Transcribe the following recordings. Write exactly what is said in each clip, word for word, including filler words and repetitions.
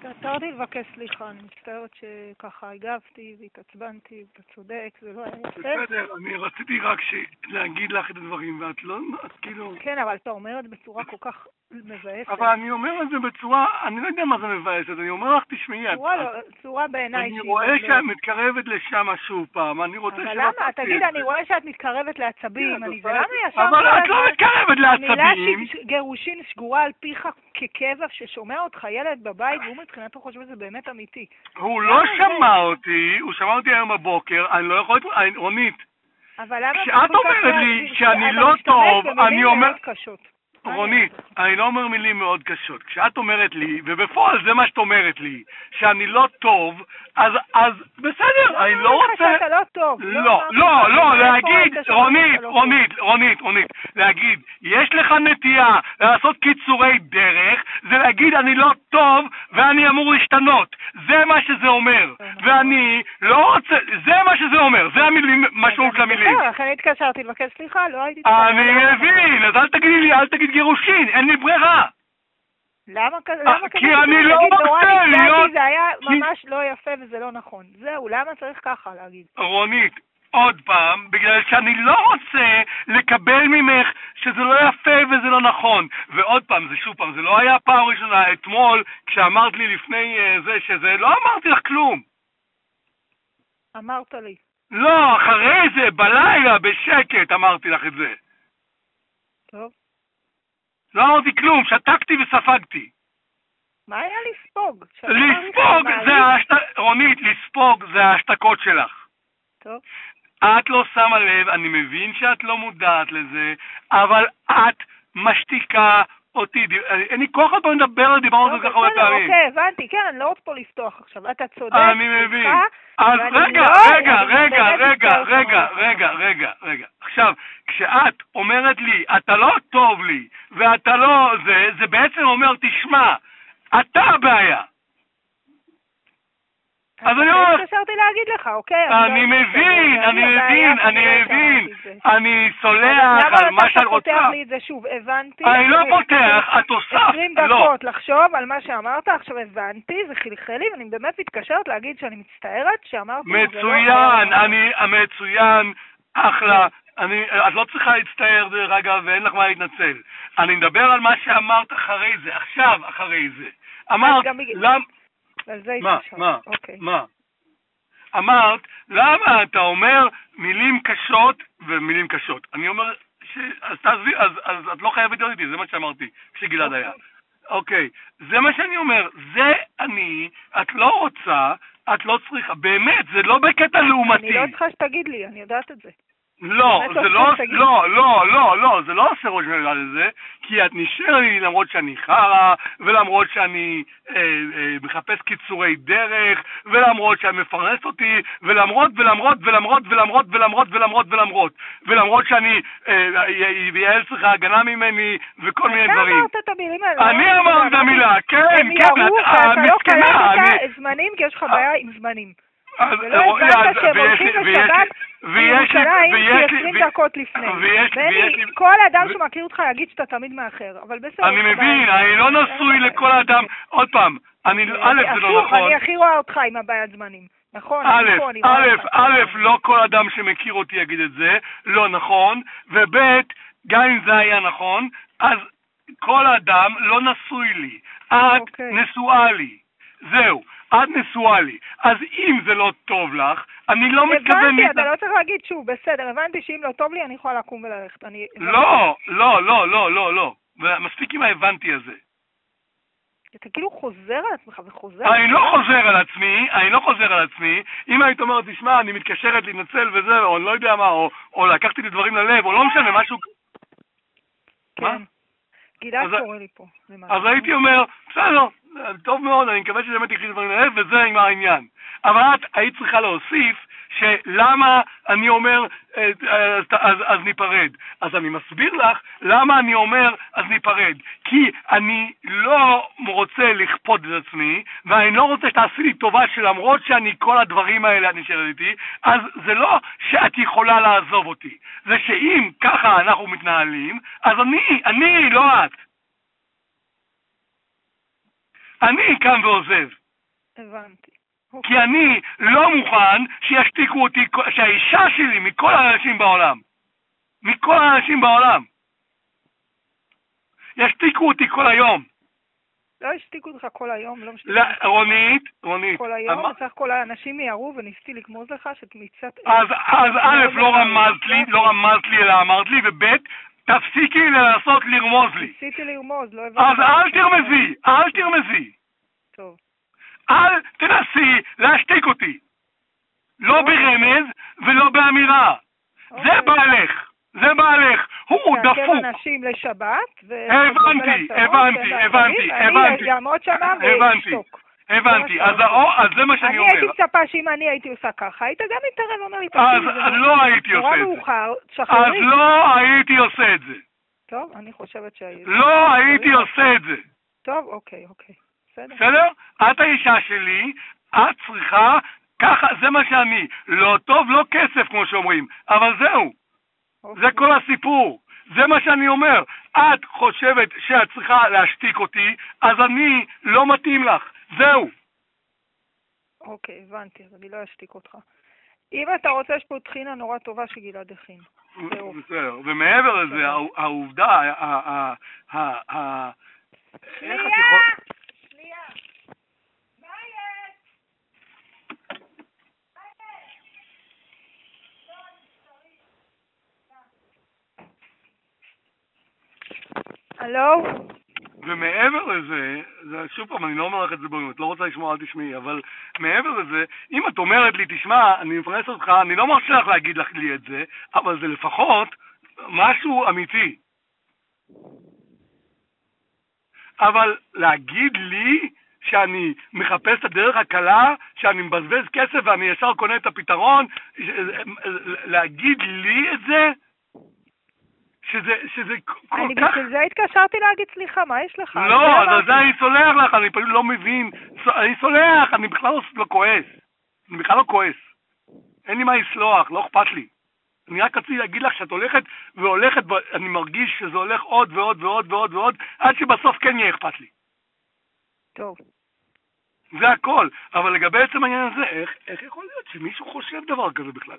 תעתרתי לבקש סליחה, אני מצטערת שככה הגבתי והתעצבנתי, ואתה צודק, זה לא היה יפה. בסדר, אני רציתי רק להגיד לך את הדברים, ואת לא, את כאילו... כן, אבל אתה אומר את בצורה כל כך מבאסת. אבל אני אומר את זה בצורה, אני לא יודע מה זה מבאסת, אני אומר לך, תשמעי, צורה בעיניי אני רואה שאת מתקרבת לשם שוב פעם, אני רוצה אבל למה? תגיד, אני רואה שאת מתקרבת לעצבים, אני זה למה ישר... אבל את לא מתקרבת לעצבים. המילה גירושין שגורה על פיך ככבב ששומע אותך ילד בבית, והוא מבחינתו חושב שזה באמת אמיתי. הוא לא שמע אותי, הוא שמע אותי היום בבוקר, אני לא יכול... רונית, כשאת אומרת לי שאני לא טוב, אני אומר... רונית, אני לא אומר מילים מאוד קשות. כשאת אומרת לי, ובפועל זה מה שאת אומרת לי, שאני לא טוב, אז, אז בסדר, אני לא רוצה... לא, לא טוב. לא, לא, לא, להגיד, רונית, רונית, רונית, רונית, להגיד, יש לך נטייה לעשות קיצורי דרך, זה להגיד אני לא טוב ואני אמור להשתנות. זה מה שזה אומר. ואני לא רוצה, זה מה שזה אומר, זה המילים, משמעות למילים. לכן התקשרתי לבקש סליחה, לא הייתי... אני מבין, אז אל תגידי לי, אל תגיד גירושין, אין לי ברירה. למה כזה? כי אני לא רוצה להיות... זה היה ממש לא יפה וזה לא נכון. זהו, למה צריך ככה להגיד? רונית, עוד פעם, בגלל שאני לא רוצה לקבל ממך שזה לא יפה וזה לא נכון. ועוד פעם, זה שוב פעם, זה לא היה פעם ראשונה. אתמול, כשאמרת לי לפני זה שזה, לא אמרתי לך כלום. אמרת לי. לא, אחרי זה, בלילה, בשקט, אמרתי לך את זה. טוב. לא אמרתי כלום, שתקתי וספגתי. מה היה לספוג? לספוג זה ההשתקות, רונית, לספוג זה ההשתקות שלך. טוב. את לא שמה לב, אני מבין שאת לא מודעת לזה, אבל את משתיקה אותי. אין לי כוח עוד פעם לדבר, דיברנו על זה ככה הרבה פעמים. אוקיי, הבנתי, כן, אני לא רוצה פה לפתוח עכשיו. אתה צודק. אני מבין. אז רגע, רגע, רגע, רגע, רגע, רגע, רגע, רגע. עכשיו, כשאת אומרת לי, אתה לא טוב לי, ואתה לא זה, זה בעצם אומר, תשמע, אתה הבעיה. אז אני אומר... חשבתי להגיד לך, אוקיי? אני מבין, אני מבין, אני מבין. אני סולח על מה שאת רוצה. למה אתה פותח לי את זה שוב? הבנתי. אני לא פותח, את עושה. עשרים דקות לחשוב על מה שאמרת, עכשיו הבנתי, זה חלחל לי, ואני באמת מתקשרת להגיד שאני מצטערת שאמרתי... מצוין, אני מצוין, אחלה. את לא צריכה להצטער רגע ואין לך מה להתנצל. אני מדבר על מה שאמרת אחרי זה, עכשיו אחרי זה. אמרת, למה... מה, מה, מה? אמרת, למה אתה אומר מילים קשות ומילים קשות? אני אומר, אז תעזבי, אז את לא חייבת להיות איתי, זה מה שאמרתי, כשגלעד היה. אוקיי, זה מה שאני אומר, זה אני, את לא רוצה, את לא צריכה, באמת, זה לא בקטע לעומתי. אני לא צריכה שתגיד לי, אני יודעת את זה. לא, זה לא, לא, לא, לא, לא, זה לא עושה ראש מלגע לזה, כי את נשאר לי למרות שאני חרה, ולמרות שאני מחפש קיצורי דרך, ולמרות שאת מפרנסת אותי, ולמרות, ולמרות, ולמרות, ולמרות, ולמרות, ולמרות, ולמרות, ולמרות שאני, יעל צריכה הגנה ממני, וכל מיני דברים. אתה אמרת את המילים האלה. אני אמרת את המילה, כן, כן, אתה לא קלט את זמנים, כי יש לך בעיה עם זמנים. ולא הבנת שהם הולכים לשבת בירושלים עשרים דקות לפני. בני, כל אדם שמכיר אותך יגיד שאתה תמיד מאחר, אבל בסדר. אני מבין, אני לא נשוי לכל אדם. עוד פעם, אני, א', זה לא נכון. אני הכי רואה אותך עם הבעיית זמנים. נכון, א', א', א', לא כל אדם שמכיר אותי יגיד את זה, לא נכון, וב', גם אם זה היה נכון, אז כל אדם לא נשוי לי. את נשואה לי. זהו. את נשואה לי. אז אם זה לא טוב לך, אני לא מתכוון... הבנתי, אתה לא צריך להגיד שוב, בסדר, הבנתי שאם לא טוב לי, אני יכולה לקום וללכת. לא, לא, לא, לא, לא, לא. מספיק עם ההבנתי הזה. אתה כאילו חוזר על עצמך וחוזר... אני לא חוזר על עצמי, אני לא חוזר על עצמי. אם היית אומרת, תשמע, אני מתקשרת להתנצל וזה, או אני לא יודע מה, או לקחתי את הדברים ללב, או לא משנה, משהו... כן. גלעד קורא לי פה. אז הייתי אומר, בסדר, טוב מאוד, אני מקווה שבאמת יקחי דברים ללב, וזה עם העניין. אבל את היית צריכה להוסיף שלמה אני אומר, אז, אז, אז ניפרד. אז אני מסביר לך למה אני אומר, אז ניפרד. כי אני לא רוצה לכפות את עצמי, ואני לא רוצה שתעשי לי טובה שלמרות שאני כל הדברים האלה את נשארת איתי, אז זה לא שאת יכולה לעזוב אותי. זה שאם ככה אנחנו מתנהלים, אז אני, אני, לא את. אני קם ועוזב. הבנתי. כי אני לא מוכן שישתיקו אותי, שהאישה שלי מכל האנשים בעולם, מכל האנשים בעולם, ישתיקו אותי כל היום. לא השתיקו אותך כל היום, לא משתיקו. רונית, רונית. כל היום, צריך כל האנשים יערו וניסיתי לקמוז לך שמצאת... אז א', לא רמזת לי, לא רמזת לי, אלא אמרת לי, וב', תפסיקי לנסות לרמוז לי. ניסיתי לרמוז, לא הבנתי. אז אל תרמזי, אל תרמזי. טוב. אל תנסי להשתיק אותי. לא ברמז ולא באמירה. זה בעלך. זה בעלך, הוא דפוק. תעכב אנשים לשבת. הבנתי, הבנתי, הבנתי, הבנתי. אני אעמוד שמה ואשתוק. הבנתי, אז זה מה שאני אומר. אני הייתי מצפה שאם אני הייתי עושה ככה, היית גם מתערב, אומר לי, אז לא הייתי עושה את זה. אז לא הייתי עושה את זה. טוב, אני חושבת שהייתי. לא הייתי עושה את זה. טוב, אוקיי, אוקיי. בסדר? בסדר? את האישה שלי, את צריכה, ככה, זה מה שאני. לא טוב, לא כסף, כמו שאומרים, אבל זהו. זה כל הסיפור. זה מה שאני אומר. את חושבת שאת צריכה להשתיק אותי, אז אני לא מתאים לך. זהו. אוקיי, הבנתי, אז אני לא אשתיק אותך. אם אתה רוצה, יש פה תחינה נורא טובה שגלעד הכין. בסדר. ומעבר לזה, העובדה, שנייה! שנייה! מה יש? הלו? ומעבר לזה, זה, שוב פעם, אני לא אומר לך את זה באמת, לא רוצה לשמוע, אל תשמעי, אבל מעבר לזה, אם את אומרת לי, תשמע, אני מפרנס אותך, אני לא מרשה לך להגיד לך לי את זה, אבל זה לפחות משהו אמיתי. אבל להגיד לי שאני מחפש את הדרך הקלה, שאני מבזבז כסף ואני ישר קונה את הפתרון, להגיד לי את זה, שזה, שזה כל כך... אני בשביל זה התקשרתי להגיד סליחה, מה יש לך? לא, אז זה אני סולח לך, אני פשוט לא מבין. אני סולח, אני בכלל לא כועס. אני בכלל לא כועס. אין לי מה לסלוח, לא אכפת לי. אני רק רציתי להגיד לך שאת הולכת והולכת, ואני מרגיש שזה הולך עוד ועוד ועוד ועוד ועוד, עד שבסוף כן יהיה אכפת לי. טוב. זה הכל. אבל לגבי עצם העניין הזה, איך, איך יכול להיות שמישהו חושב דבר כזה בכלל?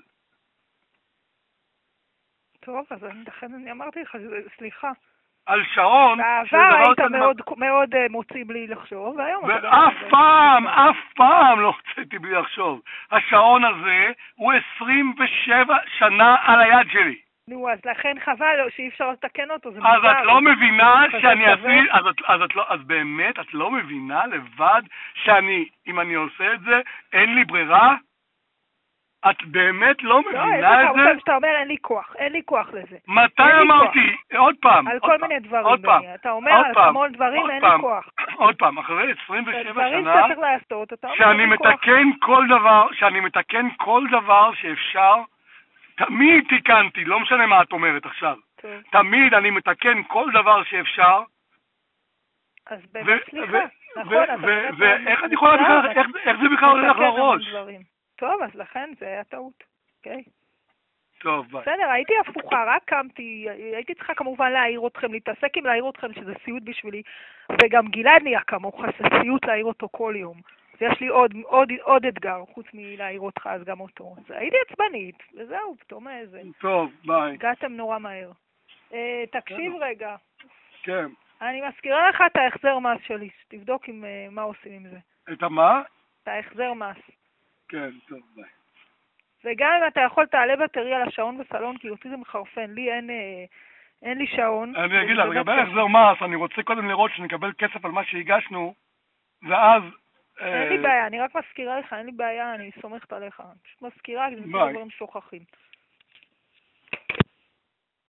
טוב, אז לכן אני אמרתי לך, סליחה. על שעון, בעבר היית מאוד, מאוד מוציא בלי לחשוב, והיום... ואף פעם, אף פעם לא הוצאתי בלי לחשוב. השעון הזה הוא עשרים ושבע שנה על היד שלי. נו, אז לכן חבל שאי אפשר לתקן אותו, זה אז את לא מבינה שאני אעשי, אז, אז, לא, אז באמת את לא מבינה לבד שאני, אם אני עושה את זה, אין לי ברירה? את באמת לא מבינה את זה? לא, שאתה אומר אין לי כוח, אין לי כוח לזה. מתי אמרתי? עוד פעם. על כל מיני דברים, אתה אומר על המון דברים, אין לי כוח. עוד פעם, אחרי עשרים ושבע שנה, דברים שצריך לעשות, אתה אומר שאני מתקן כל דבר, שאני מתקן כל דבר שאפשר, תמיד תיקנתי, לא משנה מה את אומרת עכשיו. תמיד אני מתקן כל דבר שאפשר. אז באמת סליחה. נכון, ואיך אני יכולה בכלל, איך זה בכלל הולך לראש? טוב, אז לכן זה היה טעות, אוקיי? טוב, ביי. בסדר, הייתי הפוכה, רק קמתי, הייתי צריכה כמובן להעיר אתכם, להתעסק עם להעיר אתכם, שזה סיוט בשבילי, וגם גלעד נהיה כמוך, זה סיוט להעיר אותו כל יום. אז יש לי עוד, עוד, עוד אתגר, חוץ מלהעיר אותך, אז גם אותו. אז הייתי עצבנית, וזהו, פתאום איזה. טוב, ביי. הגעתם נורא מהר. אה, תקשיב רגע. כן. אני מזכירה לך את ההחזר מס שלי, שתבדוק עם, מה עושים עם זה. את המה? את ההחזר מס. כן, טוב, ביי. וגם אם אתה יכול תעלה בטריה לשעון בסלון, כי אותי זה מחרפן, לי אין, אין לי שעון. אני אגיד לך, לגבי החזר מס, אני רוצה קודם לראות שנקבל כסף על מה שהגשנו, ואז... אין לי בעיה, אני רק מזכירה לך, אין לי בעיה, אני סומכת עליך. פשוט מזכירה, כי זה דברים שוכחים.